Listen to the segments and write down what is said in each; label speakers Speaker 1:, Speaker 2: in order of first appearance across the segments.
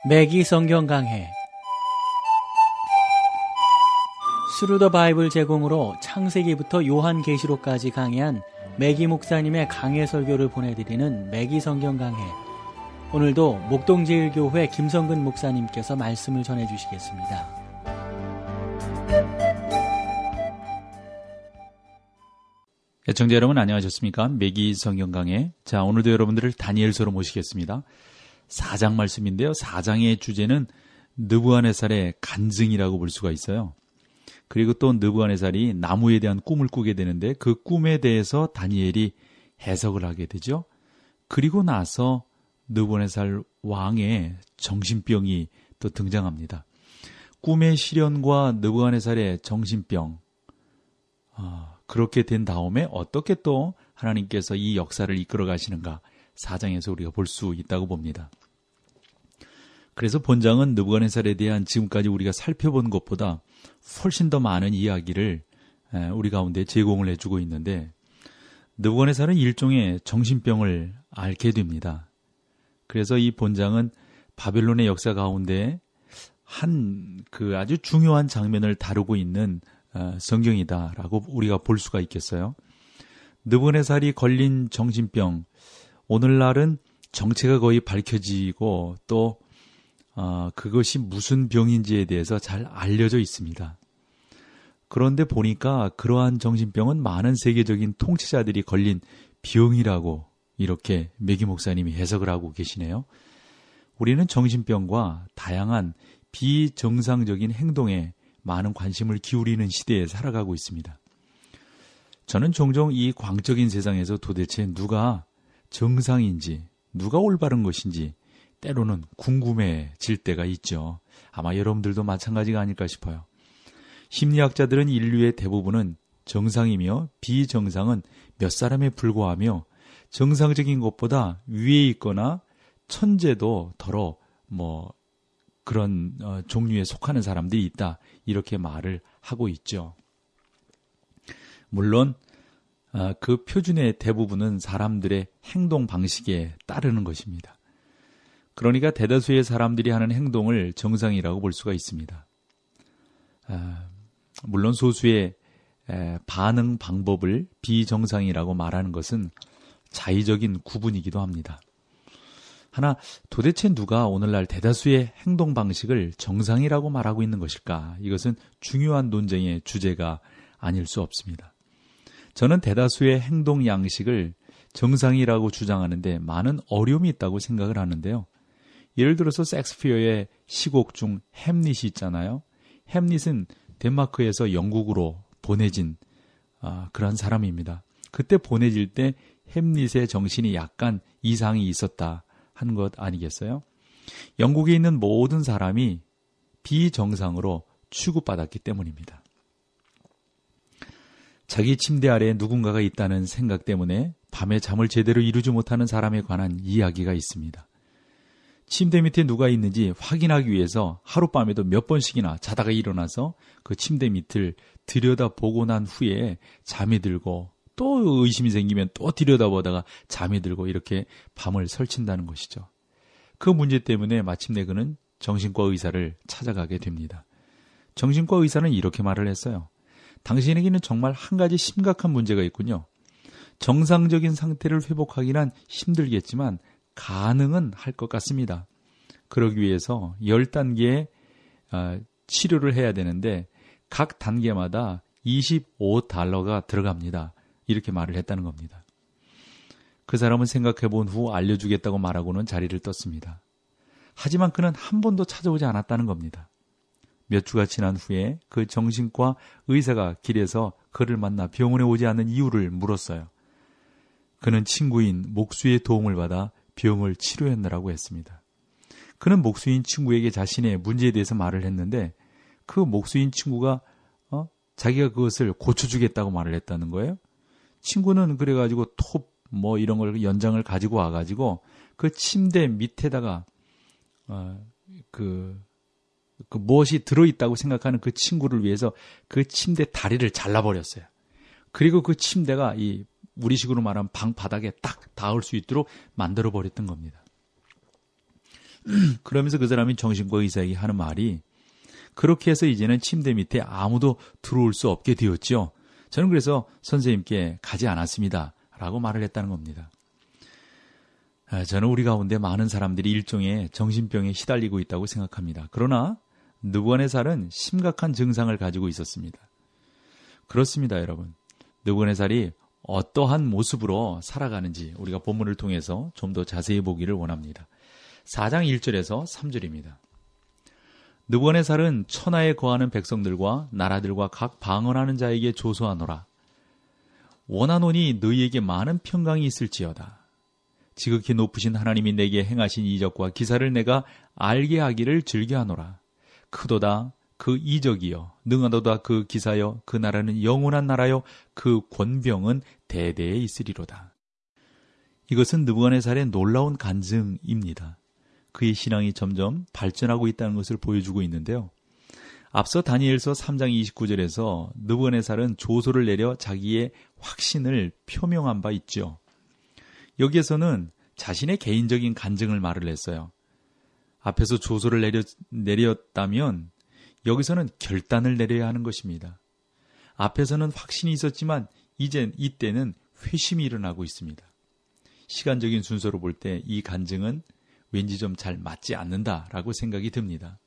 Speaker 1: 매기 성경 강해 스루 더 바이블 제공으로 창세기부터 요한계시록까지 강해한 매기 목사님의 강해 설교를 보내드리는 매기 성경 강해. 오늘도 목동제일교회 김성근 목사님께서 말씀을 전해주시겠습니다.
Speaker 2: 애청자 여러분 안녕하셨습니까? 매기 성경 강해. 자, 오늘도 여러분들을 다니엘서로 모시겠습니다. 4장 말씀인데요. 4장의 주제는 느부갓네살의 간증이라고 볼 수가 있어요. 그리고 또 느부갓네살이 나무에 대한 꿈을 꾸게 되는데 그 꿈에 대해서 다니엘이 해석을 하게 되죠. 그리고 나서 느부갓네살 왕의 정신병이 또 등장합니다. 꿈의 실현과 느부갓네살의 정신병, 그렇게 된 다음에 어떻게 또 하나님께서 이 역사를 이끌어 가시는가 4장에서 우리가 볼 수 있다고 봅니다. 그래서 본장은 느부갓네살에 대한 지금까지 우리가 살펴본 것보다 훨씬 더 많은 이야기를 우리 가운데 제공을 해주고 있는데, 느부갓네살은 일종의 정신병을 앓게 됩니다. 그래서 이 본장은 바벨론의 역사 가운데 한 아주 중요한 장면을 다루고 있는 성경이다라고 우리가 볼 수가 있겠어요. 느부갓네살이 걸린 정신병, 오늘날은 정체가 거의 밝혀지고 또 그것이 무슨 병인지에 대해서 잘 알려져 있습니다. 그런데 보니까 그러한 정신병은 많은 세계적인 통치자들이 걸린 병이라고 이렇게 매기 목사님이 해석을 하고 계시네요. 우리는 정신병과 다양한 비정상적인 행동에 많은 관심을 기울이는 시대에 살아가고 있습니다. 저는 종종 이 광적인 세상에서 도대체 누가 정상인지, 누가 올바른 것인지 때로는 궁금해질 때가 있죠. 아마 여러분들도 마찬가지가 아닐까 싶어요. 심리학자들은 인류의 대부분은 정상이며 비정상은 몇 사람에 불과하며 정상적인 것보다 위에 있거나 천재도 덜어 그런 종류에 속하는 사람들이 있다, 이렇게 말을 하고 있죠. 물론 그 표준의 대부분은 사람들의 행동 방식에 따르는 것입니다. 그러니까 대다수의 사람들이 하는 행동을 정상이라고 볼 수가 있습니다. 물론 소수의 반응 방법을 비정상이라고 말하는 것은 자의적인 구분이기도 합니다. 하나, 도대체 누가 오늘날 대다수의 행동 방식을 정상이라고 말하고 있는 것일까? 이것은 중요한 논쟁의 주제가 아닐 수 없습니다. 저는 대다수의 행동 양식을 정상이라고 주장하는데 많은 어려움이 있다고 생각을 하는데요. 예를 들어서 섹스피어의 시곡 중 햄릿이 있잖아요. 햄릿은 덴마크에서 영국으로 보내진 그런 사람입니다. 그때 보내질 때 햄릿의 정신이 약간 이상이 있었다 하는 것 아니겠어요? 영국에 있는 모든 사람이 비정상으로 취급받았기 때문입니다. 자기 침대 아래에 누군가가 있다는 생각 때문에 밤에 잠을 제대로 이루지 못하는 사람에 관한 이야기가 있습니다. 침대 밑에 누가 있는지 확인하기 위해서 하룻밤에도 몇 번씩이나 자다가 일어나서 그 침대 밑을 들여다보고 난 후에 잠이 들고 또 의심이 생기면 또 들여다보다가 잠이 들고 이렇게 밤을 설친다는 것이죠. 그 문제 때문에 마침내 그는 정신과 의사를 찾아가게 됩니다. 정신과 의사는 이렇게 말을 했어요. 당신에게는 정말 한 가지 심각한 문제가 있군요. 정상적인 상태를 회복하기는 힘들겠지만 가능은 할 것 같습니다. 그러기 위해서 10단계의 치료를 해야 되는데 각 단계마다 $25가 들어갑니다. 이렇게 말을 했다는 겁니다. 그 사람은 생각해 본 후 알려주겠다고 말하고는 자리를 떴습니다. 하지만 그는 한 번도 찾아오지 않았다는 겁니다. 몇 주가 지난 후에 그 정신과 의사가 길에서 그를 만나 병원에 오지 않는 이유를 물었어요. 그는 친구인 목수의 도움을 받아 병을 치료했느라고 했습니다. 그는 목수인 친구에게 자신의 문제에 대해서 말을 했는데 그 목수인 친구가 자기가 그것을 고쳐주겠다고 말을 했다는 거예요. 친구는 그래가지고 톱 이런 걸 연장을 가지고 와가지고 그 침대 밑에다가 무엇이 들어있다고 생각하는 그 친구를 위해서 그 침대 다리를 잘라버렸어요. 그리고 그 침대가 우리식으로 말하면 방 바닥에 딱 닿을 수 있도록 만들어버렸던 겁니다. 그러면서 그 사람이 정신과 의사에게 하는 말이 그렇게 해서 이제는 침대 밑에 아무도 들어올 수 없게 되었죠. 저는 그래서 선생님께 가지 않았습니다. 라고 말을 했다는 겁니다. 저는 우리 가운데 많은 사람들이 일종의 정신병에 시달리고 있다고 생각합니다. 그러나 느부갓네살은 심각한 증상을 가지고 있었습니다. 그렇습니다, 여러분. 느부갓네살이 어떠한 모습으로 살아가는지 우리가 본문을 통해서 좀 더 자세히 보기를 원합니다. 4장 1절에서 3절입니다. 느부갓네살은 천하에 거하는 백성들과 나라들과 각 방언하는 자에게 조소하노라. 원하노니 너희에게 많은 평강이 있을지어다. 지극히 높으신 하나님이 내게 행하신 이적과 기사를 내가 알게 하기를 즐겨하노라. 크도다 그 이적이여, 능하도다 그 기사여, 그 나라는 영원한 나라여, 그 권병은 대대에 있으리로다. 이것은 느부갓네살의 놀라운 간증입니다. 그의 신앙이 점점 발전하고 있다는 것을 보여주고 있는데요. 앞서 다니엘서 3장 29절에서 느부갓네살은 조소를 내려 자기의 확신을 표명한 바 있죠. 여기에서는 자신의 개인적인 간증을 말을 했어요. 앞에서 조소를 내렸다면 여기서는 결단을 내려야 하는 것입니다. 앞에서는 확신이 있었지만 이때는 회심이 일어나고 있습니다. 시간적인 순서로 볼 때 이 간증은 왠지 좀 잘 맞지 않는다라고 생각이 듭니다.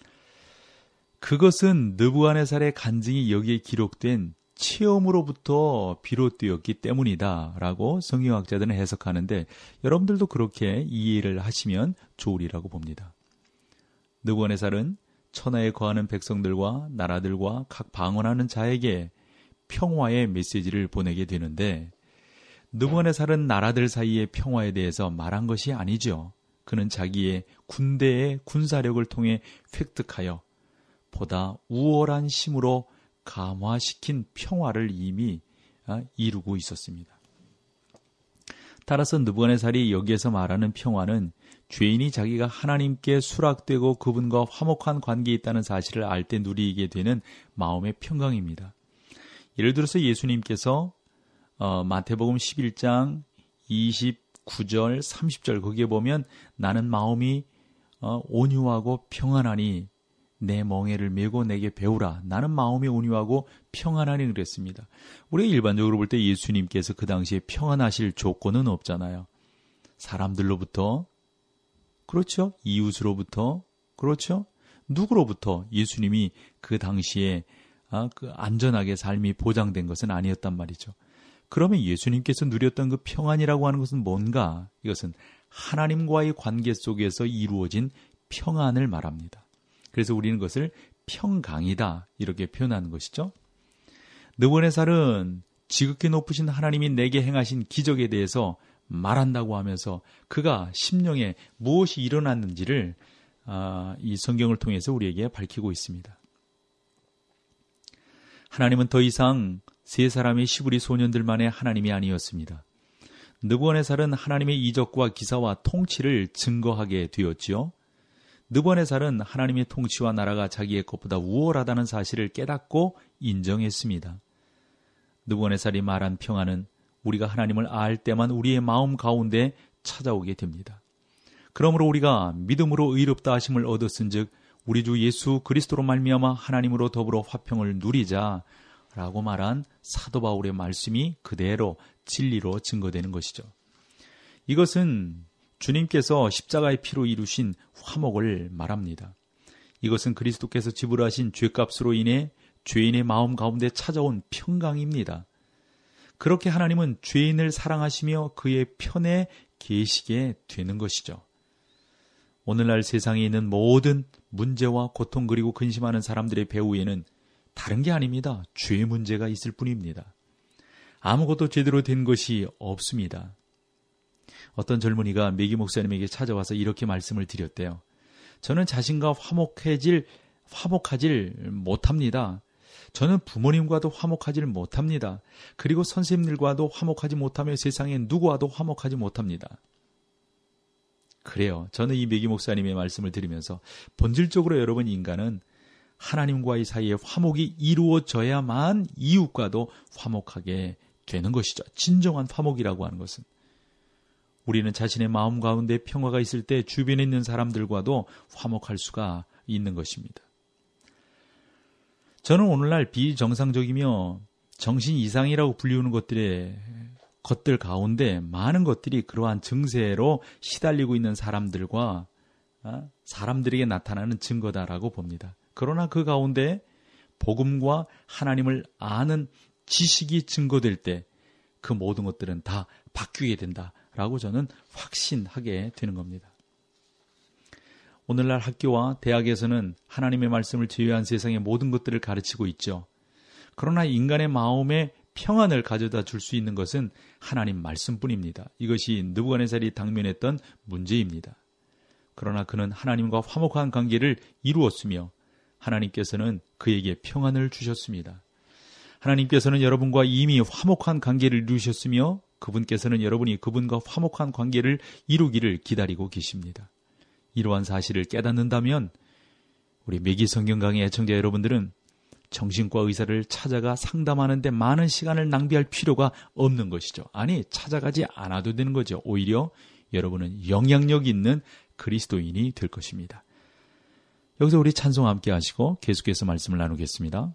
Speaker 2: 그것은 느부갓네살의 간증이 여기에 기록된 체험으로부터 비롯되었기 때문이다라고 성경학자들은 해석하는데 여러분들도 그렇게 이해를 하시면 좋으리라고 봅니다. 느부갓네살은 천하에 거하는 백성들과 나라들과 각 방언하는 자에게 평화의 메시지를 보내게 되는데 느부갓네살은 나라들 사이의 평화에 대해서 말한 것이 아니죠. 그는 자기의 군대의 군사력을 통해 획득하여 보다 우월한 힘으로 감화시킨 평화를 이미 이루고 있었습니다. 따라서 느부갓네살이 여기에서 말하는 평화는 죄인이 자기가 하나님께 수락되고 그분과 화목한 관계에 있다는 사실을 알 때 누리게 되는 마음의 평강입니다. 예를 들어서 예수님께서 마태복음 11장 29절, 30절 거기에 보면 나는 마음이 온유하고 평안하니 내 멍에를 메고 내게 배우라. 나는 마음이 온유하고 평안하니 그랬습니다. 우리가 일반적으로 볼 때 예수님께서 그 당시에 평안하실 조건은 없잖아요. 사람들로부터, 그렇죠? 이웃으로부터, 그렇죠? 누구로부터 예수님이 그 당시에 그 안전하게 삶이 보장된 것은 아니었단 말이죠. 그러면 예수님께서 누렸던 그 평안이라고 하는 것은 뭔가? 이것은 하나님과의 관계 속에서 이루어진 평안을 말합니다. 그래서 우리는 그것을 평강이다 이렇게 표현하는 것이죠. 느부갓네살은 지극히 높으신 하나님이 내게 행하신 기적에 대해서 말한다고 하면서 그가 심령에 무엇이 일어났는지를 이 성경을 통해서 우리에게 밝히고 있습니다. 하나님은 더 이상 세 사람의 시부리 소년들만의 하나님이 아니었습니다. 느부갓네살은 하나님의 이적과 기사와 통치를 증거하게 되었지요. 느부갓네살은 하나님의 통치와 나라가 자기의 것보다 우월하다는 사실을 깨닫고 인정했습니다. 느부갓네살이 말한 평안은 우리가 하나님을 알 때만 우리의 마음 가운데 찾아오게 됩니다. 그러므로 우리가 믿음으로 의롭다 하심을 얻었은즉 우리 주 예수 그리스도로 말미암아 하나님으로 더불어 화평을 누리자라고 말한 사도 바울의 말씀이 그대로 진리로 증거되는 것이죠. 이것은 주님께서 십자가의 피로 이루신 화목을 말합니다. 이것은 그리스도께서 지불하신 죄값으로 인해 죄인의 마음 가운데 찾아온 평강입니다. 그렇게 하나님은 죄인을 사랑하시며 그의 편에 계시게 되는 것이죠. 오늘날 세상에 있는 모든 문제와 고통 그리고 근심하는 사람들의 배후에는 다른 게 아닙니다. 죄 문제가 있을 뿐입니다. 아무것도 제대로 된 것이 없습니다. 어떤 젊은이가 매기 목사님에게 찾아와서 이렇게 말씀을 드렸대요. 저는 자신과 화목하질 못합니다. 저는 부모님과도 화목하지 못합니다. 그리고 선생님들과도 화목하지 못하며 세상에 누구와도 화목하지 못합니다. 그래요. 저는 이 매기 목사님의 말씀을 들으면서 본질적으로 여러분 인간은 하나님과의 사이에 화목이 이루어져야만 이웃과도 화목하게 되는 것이죠. 진정한 화목이라고 하는 것은. 우리는 자신의 마음 가운데 평화가 있을 때 주변에 있는 사람들과도 화목할 수가 있는 것입니다. 저는 오늘날 비정상적이며 정신 이상이라고 불리우는 것들 가운데 많은 것들이 그러한 증세로 시달리고 있는 사람들에게 나타나는 증거다라고 봅니다. 그러나 그 가운데 복음과 하나님을 아는 지식이 증거될 때 그 모든 것들은 다 바뀌게 된다라고 저는 확신하게 되는 겁니다. 오늘날 학교와 대학에서는 하나님의 말씀을 제외한 세상의 모든 것들을 가르치고 있죠. 그러나 인간의 마음에 평안을 가져다 줄 수 있는 것은 하나님 말씀뿐입니다. 이것이 느부갓네살이 당면했던 문제입니다. 그러나 그는 하나님과 화목한 관계를 이루었으며 하나님께서는 그에게 평안을 주셨습니다. 하나님께서는 여러분과 이미 화목한 관계를 이루셨으며 그분께서는 여러분이 그분과 화목한 관계를 이루기를 기다리고 계십니다. 이러한 사실을 깨닫는다면 우리 매기 성경 강의 애청자 여러분들은 정신과 의사를 찾아가 상담하는 데 많은 시간을 낭비할 필요가 없는 것이죠. 아니, 찾아가지 않아도 되는 거죠. 오히려 여러분은 영향력 있는 그리스도인이 될 것입니다. 여기서 우리 찬송 함께 하시고 계속해서 말씀을 나누겠습니다.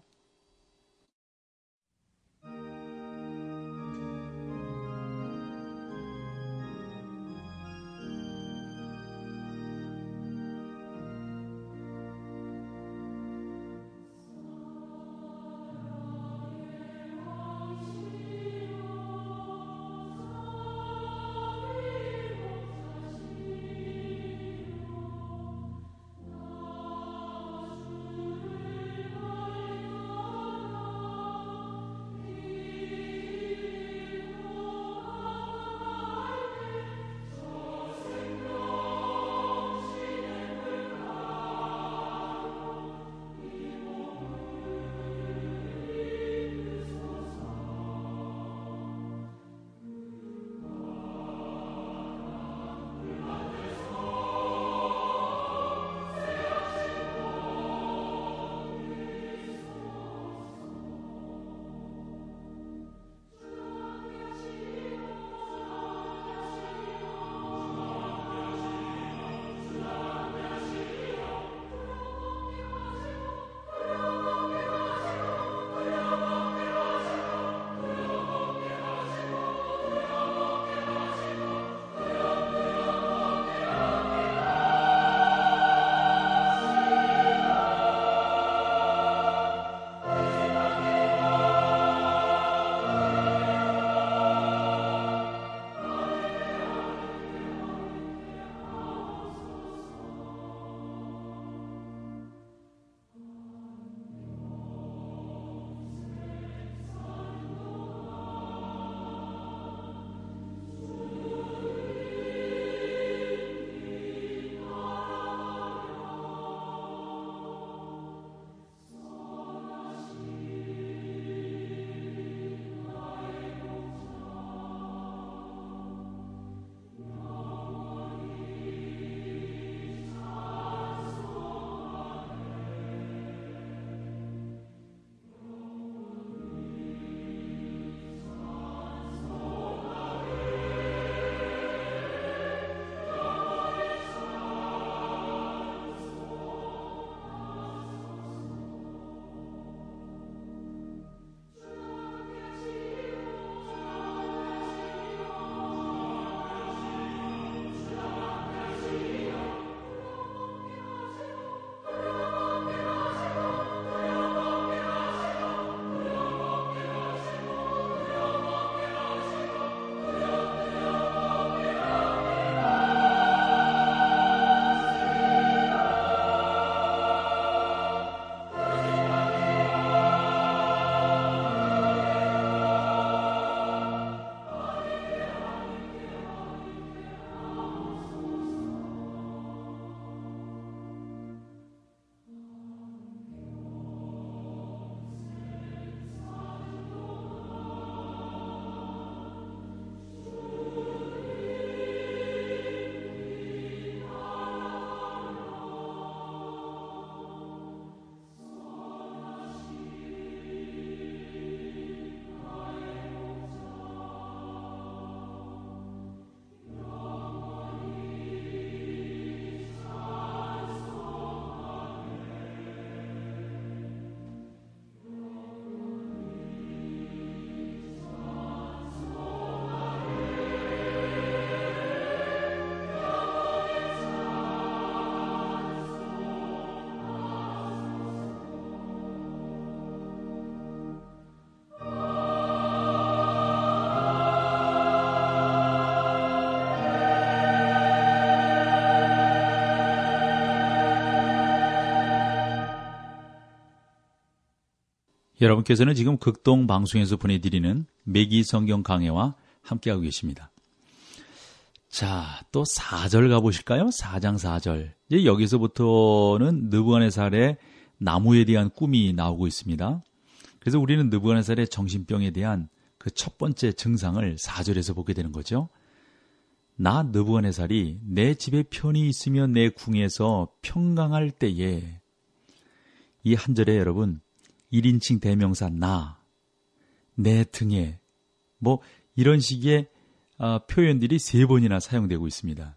Speaker 2: 여러분께서는 지금 극동 방송에서 보내드리는 매기 성경 강해와 함께하고 계십니다. 자, 또 4절 가보실까요? 4장 4절. 이제 여기서부터는 느부갓네살의 나무에 대한 꿈이 나오고 있습니다. 그래서 우리는 느부갓네살의 정신병에 대한 그 첫 번째 증상을 4절에서 보게 되는 거죠. 나 느부갓네살이 내 집에 편히 있으며 내 궁에서 평강할 때에, 이 한 절에 여러분 1인칭 대명사 나, 내 등에 뭐 이런 식의 표현들이 3번이나 사용되고 있습니다.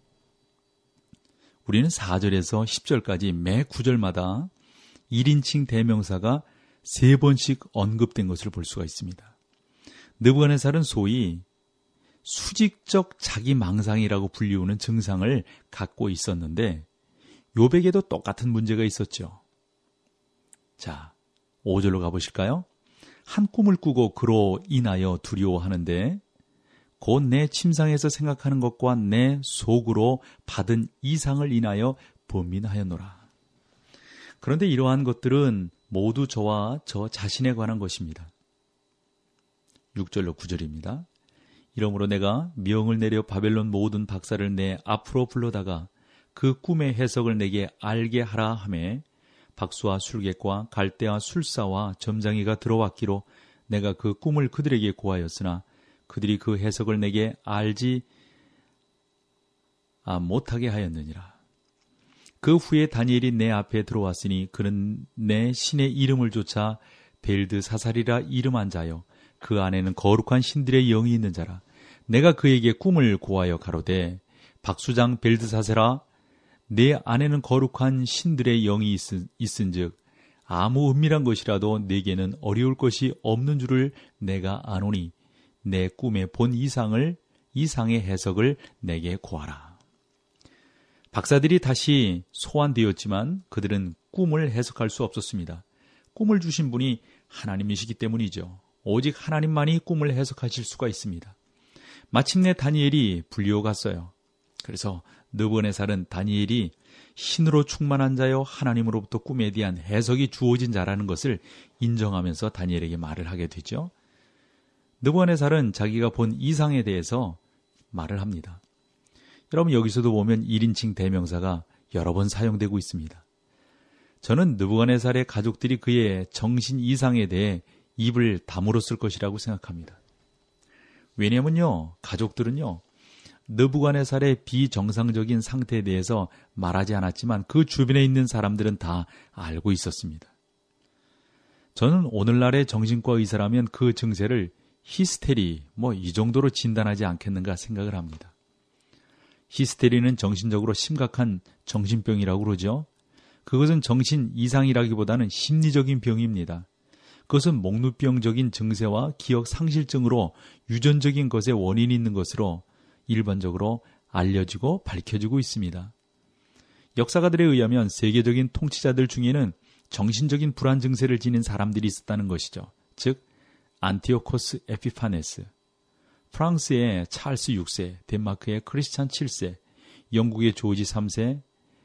Speaker 2: 우리는 4절에서 10절까지 매 9절마다 1인칭 대명사가 3번씩 언급된 것을 볼 수가 있습니다. 느부갓네살은 소위 수직적 자기망상이라고 불리우는 증상을 갖고 있었는데 욥에게도 똑같은 문제가 있었죠. 자, 5절로 가보실까요? 한 꿈을 꾸고 그로 인하여 두려워하는데 곧 내 침상에서 생각하는 것과 내 속으로 받은 이상을 인하여 번민하였노라. 그런데 이러한 것들은 모두 저와 저 자신에 관한 것입니다. 6절로 9절입니다. 이러므로 내가 명을 내려 바벨론 모든 박사를 내 앞으로 불러다가 그 꿈의 해석을 내게 알게 하라 하매 박수와 술객과 갈대와 술사와 점장이가 들어왔기로 내가 그 꿈을 그들에게 고하였으나 그들이 그 해석을 내게 알지 못하게 하였느니라. 그 후에 다니엘이 내 앞에 들어왔으니 그는 내 신의 이름을 조차 벨드사살이라 이름한 자요 그 안에는 거룩한 신들의 영이 있는 자라. 내가 그에게 꿈을 고하여 가로되 박수장 벨드사살아 내 안에는 거룩한 신들의 영이 있은즉 아무 은밀한 것이라도 내게는 어려울 것이 없는 줄을 내가 아노니 내 꿈에 본 이상의 해석을 내게 고하라. 박사들이 다시 소환되었지만 그들은 꿈을 해석할 수 없었습니다. 꿈을 주신 분이 하나님이시기 때문이죠. 오직 하나님만이 꿈을 해석하실 수가 있습니다. 마침내 다니엘이 불려갔어요. 그래서 느부갓네살은 다니엘이 신으로 충만한 자요 하나님으로부터 꿈에 대한 해석이 주어진 자라는 것을 인정하면서 다니엘에게 말을 하게 되죠. 느부갓네살은 자기가 본 이상에 대해서 말을 합니다. 여러분 여기서도 보면 1인칭 대명사가 여러 번 사용되고 있습니다. 저는 느부갓네살의 가족들이 그의 정신 이상에 대해 입을 다물었을 것이라고 생각합니다. 왜냐하면요, 가족들은요, 느부갓네살의 비정상적인 상태에 대해서 말하지 않았지만 그 주변에 있는 사람들은 다 알고 있었습니다. 저는 오늘날의 정신과 의사라면 그 증세를 히스테리, 이 정도로 진단하지 않겠는가 생각을 합니다. 히스테리는 정신적으로 심각한 정신병이라고 그러죠. 그것은 정신 이상이라기보다는 심리적인 병입니다. 그것은 목누병적인 증세와 기억 상실증으로 유전적인 것에 원인이 있는 것으로 일반적으로 알려지고 밝혀지고 있습니다. 역사가들에 의하면 세계적인 통치자들 중에는 정신적인 불안 증세를 지닌 사람들이 있었다는 것이죠. 즉 안티오코스 에피파네스, 프랑스의 찰스 6세, 덴마크의 크리스찬 7세, 영국의 조지 3세,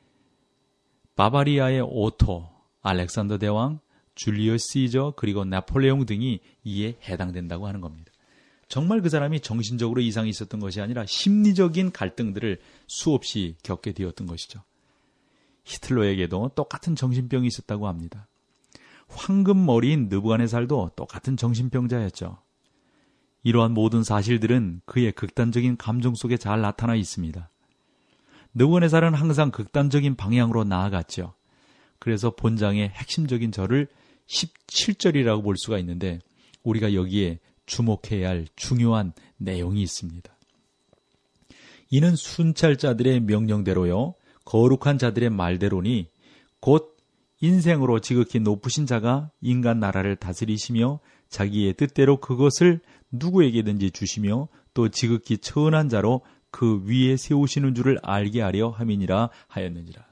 Speaker 2: 바바리아의 오토, 알렉산더 대왕, 줄리어스 시저, 그리고 나폴레옹 등이 이에 해당된다고 하는 겁니다. 정말 그 사람이 정신적으로 이상이 있었던 것이 아니라 심리적인 갈등들을 수없이 겪게 되었던 것이죠. 히틀러에게도 똑같은 정신병이 있었다고 합니다. 황금머리인 느부갓네살도 똑같은 정신병자였죠. 이러한 모든 사실들은 그의 극단적인 감정 속에 잘 나타나 있습니다. 느부갓네살은 항상 극단적인 방향으로 나아갔죠. 그래서 본장의 핵심적인 절을 17절이라고 볼 수가 있는데 우리가 여기에 주목해야 할 중요한 내용이 있습니다. 이는 순찰자들의 명령대로요 거룩한 자들의 말대로니 곧 인생으로 지극히 높으신 자가 인간 나라를 다스리시며 자기의 뜻대로 그것을 누구에게든지 주시며 또 지극히 천한 자로 그 위에 세우시는 줄을 알게 하려 함이니라 하였느니라.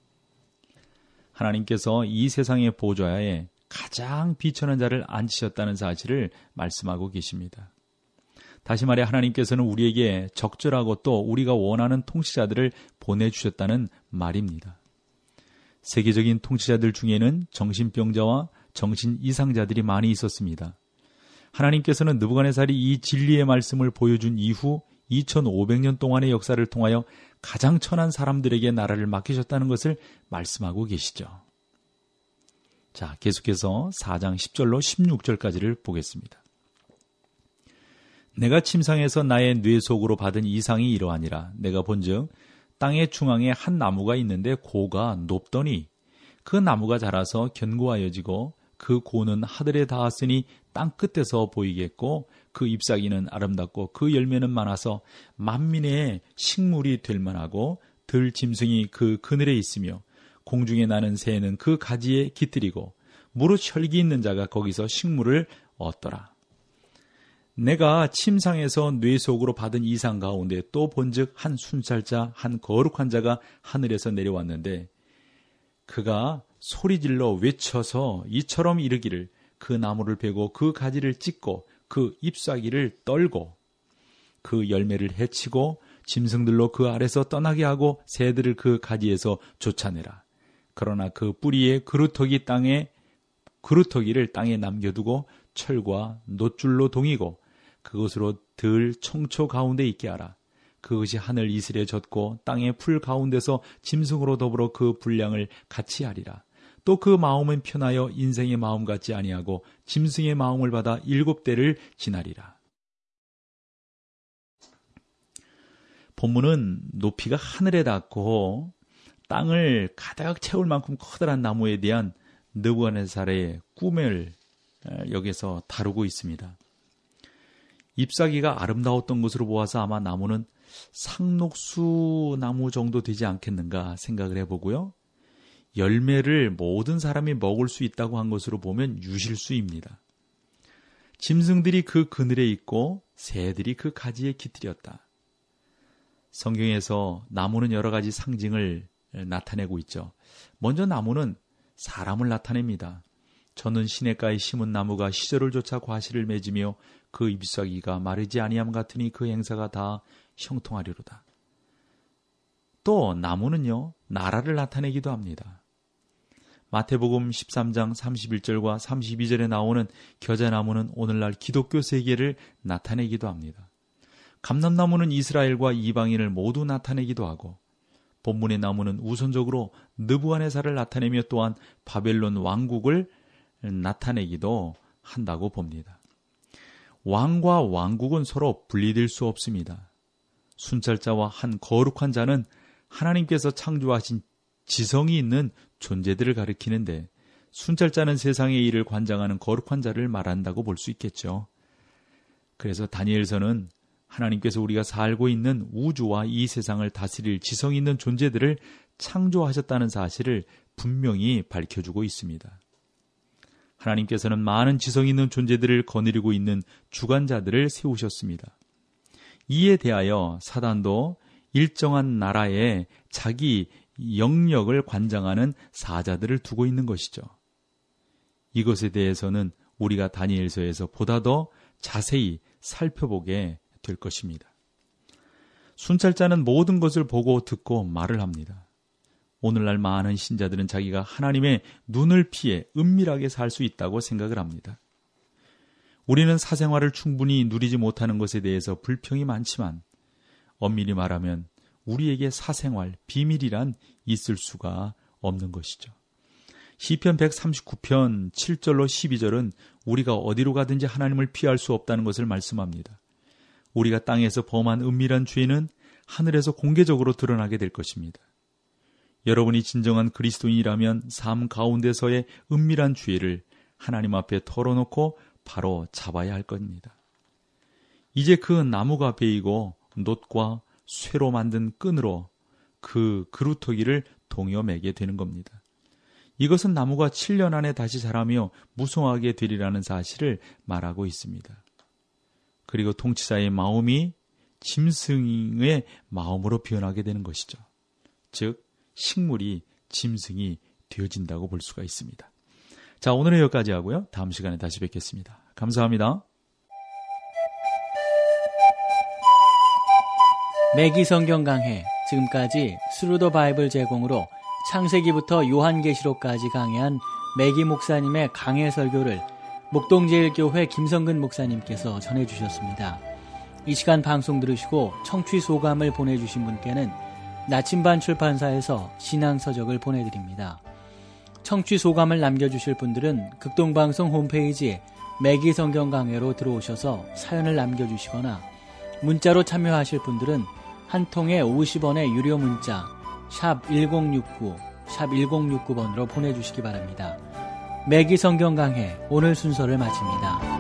Speaker 2: 하나님께서 이 세상의 보좌에 가장 비천한 자를 앉히셨다는 사실을 말씀하고 계십니다. 다시 말해 하나님께서는 우리에게 적절하고 또 우리가 원하는 통치자들을 보내주셨다는 말입니다. 세계적인 통치자들 중에는 정신병자와 정신 이상자들이 많이 있었습니다. 하나님께서는 느부갓네살이 이 진리의 말씀을 보여준 이후 2500년 동안의 역사를 통하여 가장 천한 사람들에게 나라를 맡기셨다는 것을 말씀하고 계시죠. 자, 계속해서 4장 10절로 16절까지를 보겠습니다. 내가 침상에서 나의 뇌 속으로 받은 이상이 이러하니라. 내가 본즉 땅의 중앙에 한 나무가 있는데 고가 높더니 그 나무가 자라서 견고하여지고 그 고는 하늘에 닿았으니 땅 끝에서 보이겠고 그 잎사귀는 아름답고 그 열매는 많아서 만민의 식물이 될 만하고 들짐승이 그 그늘에 있으며 공중에 나는 새는 그 가지에 깃들이고 무릇 혈기 있는 자가 거기서 식물을 얻더라. 내가 침상에서 뇌 속으로 받은 이상 가운데 또 본즉 한 순살자 한 거룩한 자가 하늘에서 내려왔는데 그가 소리질러 외쳐서 이처럼 이르기를 그 나무를 베고 그 가지를 찢고 그 잎사귀를 떨고 그 열매를 해치고 짐승들로 그 아래서 떠나게 하고 새들을 그 가지에서 쫓아내라. 그러나 그 뿌리의 그루터기를 땅에 남겨두고 철과 놋줄로 동이고 그것으로 들 청초 가운데 있게 하라. 그것이 하늘 이슬에 젖고 땅의 풀 가운데서 짐승으로 더불어 그 분량을 같이 하리라. 또 그 마음은 편하여 인생의 마음 같지 아니하고 짐승의 마음을 받아 7대를 지나리라. 본문은 높이가 하늘에 닿고 땅을 가득 채울 만큼 커다란 나무에 대한 느부갓네살의 꿈을 여기서 다루고 있습니다. 잎사귀가 아름다웠던 것으로 보아서 아마 나무는 상록수 나무 정도 되지 않겠는가 생각을 해보고요. 열매를 모든 사람이 먹을 수 있다고 한 것으로 보면 유실수입니다. 짐승들이 그 그늘에 있고 새들이 그 가지에 깃들였다. 성경에서 나무는 여러 가지 상징을 나타내고 있죠. 먼저 나무는 사람을 나타냅니다. 저는 시냇가에 심은 나무가 시절을 쫓아 과실을 맺으며 그 잎사귀가 마르지 아니함 같으니 그 행사가 다 형통하리로다. 또 나무는요, 나라를 나타내기도 합니다. 마태복음 13장 31절과 32절에 나오는 겨자나무는 오늘날 기독교 세계를 나타내기도 합니다. 감람나무는 이스라엘과 이방인을 모두 나타내기도 하고 본문의 나무는 우선적으로 느부갓네살을 나타내며 또한 바벨론 왕국을 나타내기도 한다고 봅니다. 왕과 왕국은 서로 분리될 수 없습니다. 순찰자와 한 거룩한 자는 하나님께서 창조하신 지성이 있는 존재들을 가리키는데 순찰자는 세상의 일을 관장하는 거룩한 자를 말한다고 볼 수 있겠죠. 그래서 다니엘서는 하나님께서 우리가 살고 있는 우주와 이 세상을 다스릴 지성 있는 존재들을 창조하셨다는 사실을 분명히 밝혀주고 있습니다. 하나님께서는 많은 지성 있는 존재들을 거느리고 있는 주관자들을 세우셨습니다. 이에 대하여 사단도 일정한 나라에 자기 영역을 관장하는 사자들을 두고 있는 것이죠. 이것에 대해서는 우리가 다니엘서에서 보다 더 자세히 살펴보게 될 것입니다. 순찰자는 모든 것을 보고 듣고 말을 합니다. 오늘날 많은 신자들은 자기가 하나님의 눈을 피해 은밀하게 살 수 있다고 생각을 합니다. 우리는 사생활을 충분히 누리지 못하는 것에 대해서 불평이 많지만 엄밀히 말하면 우리에게 사생활, 비밀이란 있을 수가 없는 것이죠. 시편 139편 7절로 12절은 우리가 어디로 가든지 하나님을 피할 수 없다는 것을 말씀합니다. 우리가 땅에서 범한 은밀한 죄는 하늘에서 공개적으로 드러나게 될 것입니다. 여러분이 진정한 그리스도인이라면 삶 가운데서의 은밀한 죄를 하나님 앞에 털어놓고 바로 잡아야 할 겁니다. 이제 그 나무가 베이고 놋과 쇠로 만든 끈으로 그 그루터기를 동여매게 되는 겁니다. 이것은 나무가 7년 안에 다시 자라며 무성하게 되리라는 사실을 말하고 있습니다. 그리고 통치자의 마음이 짐승의 마음으로 변하게 되는 것이죠. 즉 식물이 짐승이 되어진다고 볼 수가 있습니다. 자, 오늘은 여기까지 하고요. 다음 시간에 다시 뵙겠습니다. 감사합니다.
Speaker 1: 매기 성경 강해, 지금까지 스루 더 바이블 제공으로 창세기부터 요한계시록까지 강해한 매기 목사님의 강해 설교를 목동제일교회 김성근 목사님께서 전해주셨습니다. 이 시간 방송 들으시고 청취 소감을 보내주신 분께는 나침반 출판사에서 신앙서적을 보내드립니다. 청취 소감을 남겨주실 분들은 극동방송 홈페이지 매기 성경 강해로 들어오셔서 사연을 남겨주시거나 문자로 참여하실 분들은 한 통에 50원의 유료 문자 샵 1069, 샵 1069번으로 보내주시기 바랍니다. 매기 성경 강해 오늘 순서를 마칩니다.